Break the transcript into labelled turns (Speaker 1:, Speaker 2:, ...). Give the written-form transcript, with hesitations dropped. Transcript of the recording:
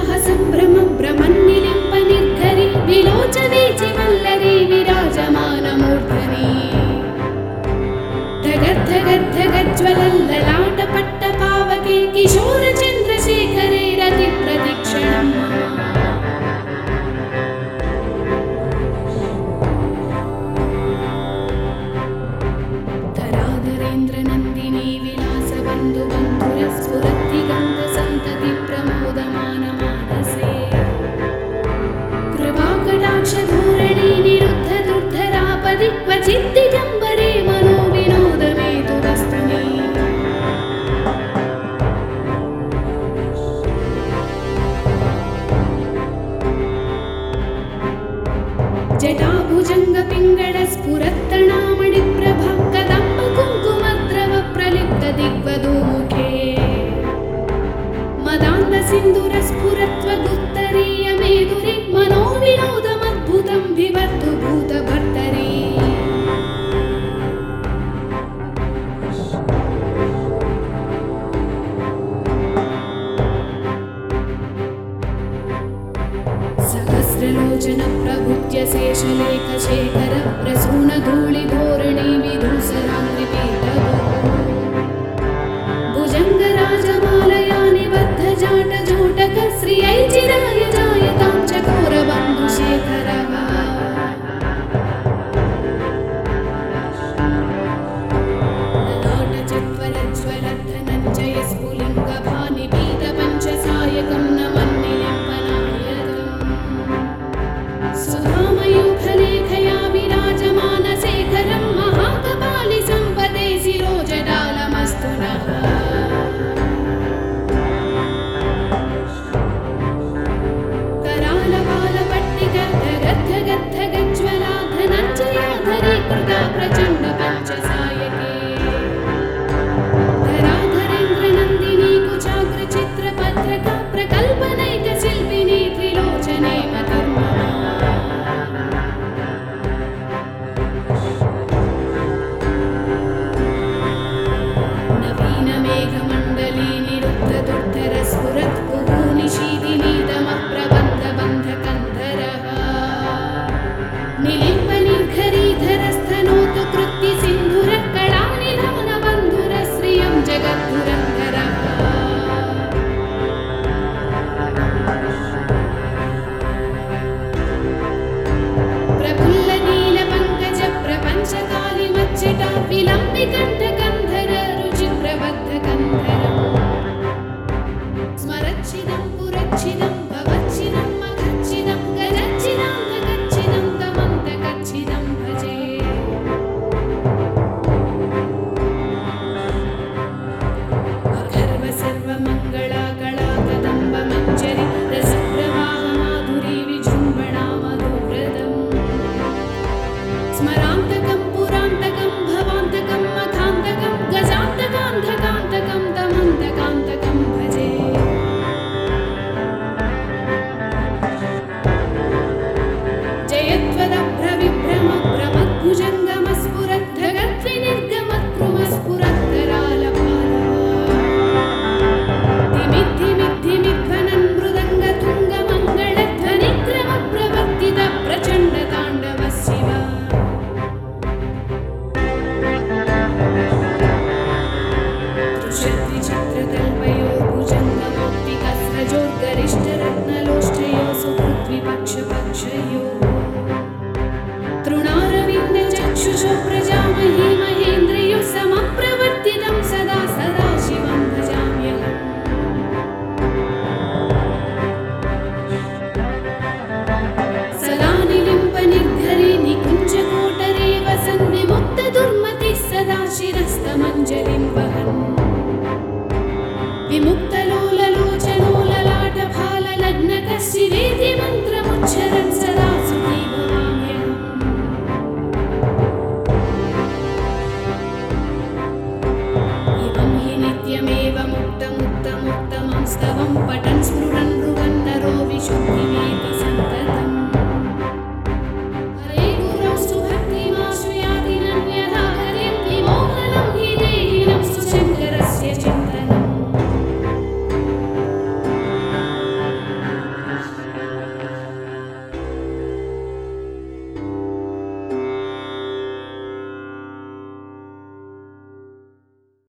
Speaker 1: వివాహ సంభ్రమం భ్రమన్నిలింప నిర్ఘరి విలోచవీచి వల్లరి విరాజమానమూర్ధని ధగద్ధగద్ధగజ్వలల్లలాట పట్ట పావకే కిశోర చంద్రశేఖరే రతి ప్రతిక్షణం ధరాధరేంద్ర నందిని విలాస బంధు బంధుర స్ఫురతి గంధ సంతతి ప్రమోదమాన మానసే కృపాకటాక్ష ధోరణి నిరుద్ధ దుర్ధరాపది క్వచిత్ దిగంబరే మనో వినోదమేతు వస్తుని జటాభుజంగ పింగళ స్ఫురత్తణామణి ప్రభ కదంబ కుంకుమద్రవ ప్రలిప్త దిగ్వధూముఖే మదాంద సింధుర స్ఫురత్వ గుత్తరీయ మేధురి మనో వినోదమద్భుతం వివర్ధు భూత భర్తరీ సహస్రలోచన ప్రభుత్య శేషలేఖ శేఖర ప్రసూన ధూళి ధోరణి విధూసరాంగ్రి పీఠభూ భుజంగ రాజమాలయా నిబద్ధ జాట జూటక శ్రీ ఐచిరాయ జాయతాం చకోర బంధు శేఖరః లలాట చత్వర జ్వల ధనంజయ స్ఫులింగ భాని పీత పంచసాయకం నమన్నిలింపనాయకం సుధామయూఖలేఖయా విరాజమాన శేఖరం మహాకపాలి సంపదే శిరోజటాలమస్తు నః कराल बाल पट्टिक धगद्धगद्धगज्वला धनञ्जयाधरी कृता प्रचण्ड पञ्चसायके धराधरेन्द्र नन्दिनी कुचाग्र चित्रपत्रका प्रकल्पनैक शिल्पिनी त्रिलोचने मतिर्ममा नवीन मेघमण्डली निरुद्ध दुर्धर स्फुरत् कुहूनिशीदिनी दमः प्रबन्ध बन्धकन्धरः निलिम्ब निर्घरीधरस्तनोतु कृत्ति सिन्धुरः कलानिधान बन्धुरः श्रियं जगद्धुरन्धरः प्रफुल्ल नील पङ्कज प्रपञ्चकालि मच्चटा विलम्बि कण्ठकन्धर रुचि प्रबद्ध कन्धरम् स्मरच्छिदं पुरच्छिदं भवच्छिदं मखच्छिदं गजच्छिदं धगच्छिदं दमन्तकच्छिदं भजे अगर्व सर्वमङ्गला कला कदम्ब मञ्जरी रसप्रवाह माधुरी विजृम्भणा मधुव्रतम् स्मरान्तकं पुरान्तकं भवान्तकं मखान्तकं गजान्तकान्धकान्तकं दमन्तकान्तकं भजे जयत्वदभ्रविभ्रम भ्रमद्भुजङ्गमस्फुरद्धगद्विनिर्गमत्कृमस्फुरद्धरालपालः धिमिद्धिमिद्धिमिध्वनन् मृदङ्गतुङ्गमङ्गलध्वनिक्रमप्रवर्तित प्रचण्डताण्डवः शिव दृशद्विचित्रतल्पयोर्भुजङ्गमौक्तिकस्रजोर्गरिष्ठरत्नलोष्ठयो सुहृद्विपक्षपक्षयो तृणारविन्दचक्षुषो प्रजामही महेन्द्रियोः समप्रवर्तितं सदा सदा शिवं भजाम्यहम् सदा निलिम्प निर्घरे निकुञ्जकोटरे वसन् विमुक्तदुर्मतिः सदा शिरस्तमञ्जलिं वहन् विमुक्तलोललोचनो ललाटफाललग्नकः शिवेति मन्त्रमुच्चरन् सदा सुखी भवाम्यहम् इमं हि नित्यमेव मुक्तमुत्तमोत्तमं स्तवं पठन् स्मृ